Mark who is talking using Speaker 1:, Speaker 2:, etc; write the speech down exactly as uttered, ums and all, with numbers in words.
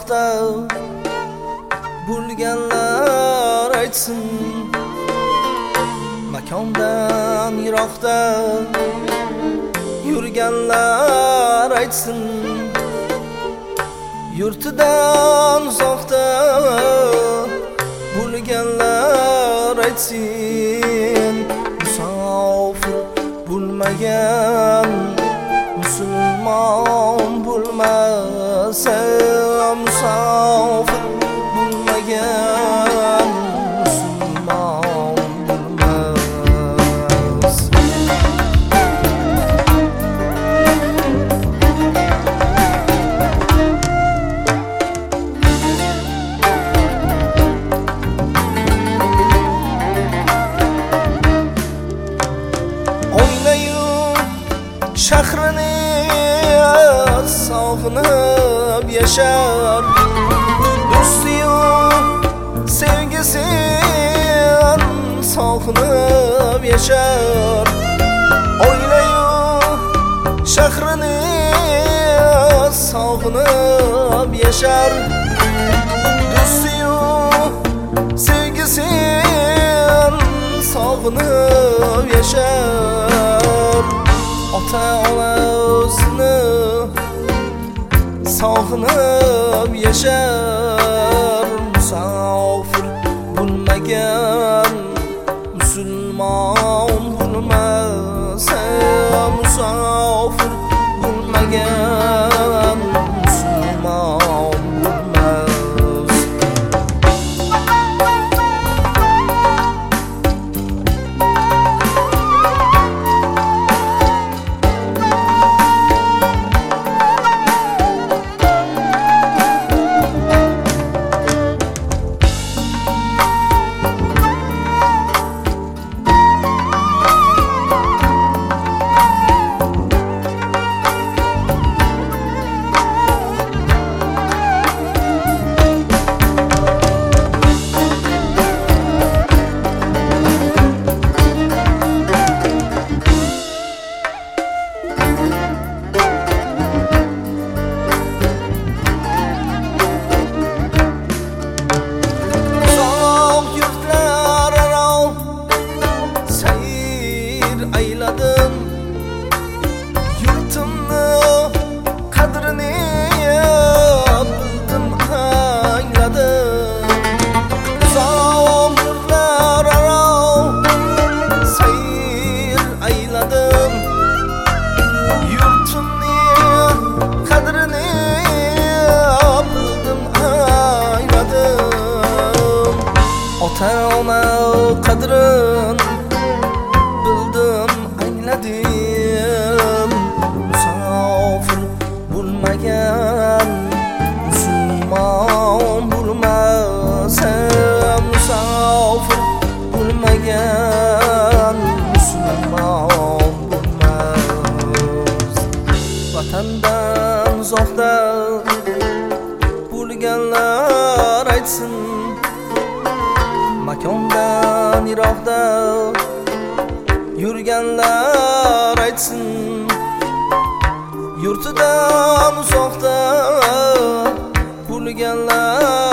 Speaker 1: uzoqda bo'lganlar aytsin, makondan yiroqda yurganlar aytsin, yurtidan uzoqda bo'lganlar aytsin. Musofir bo'lmagan musulmon bo'lmasa, musofir bo'lmagan musulmon bo'lmas. Oynayu shahrini sog'inib yashar, do'stiyu sevgisin sog'inib yashar. Oilayu shahrini sog'inib yashar, do'stiyu sevgisin sog'inib yashar. Ota ona o'zini sog'inib yashar. Musofir bo'lmagan musulmon bo'lmasa, musofir bo'lmagan musulmon bo'lmas. Ayladim yurtimni qadrini bildim, angladim. Uzoq yurtlar aro sayr ayladim, yurtimni qadrini bildim, angladim. Ota ona qadrin bildim, angladim. Musofir bo'lmagan musulmon bo'lmasa, musofir bo'lmagan musulmon bo'lmas. Vatandan uzoqda bo'lganlar aytsin, makondan yiroqda yurganlar aytsin, yurtidan uzoqda bo'lganlar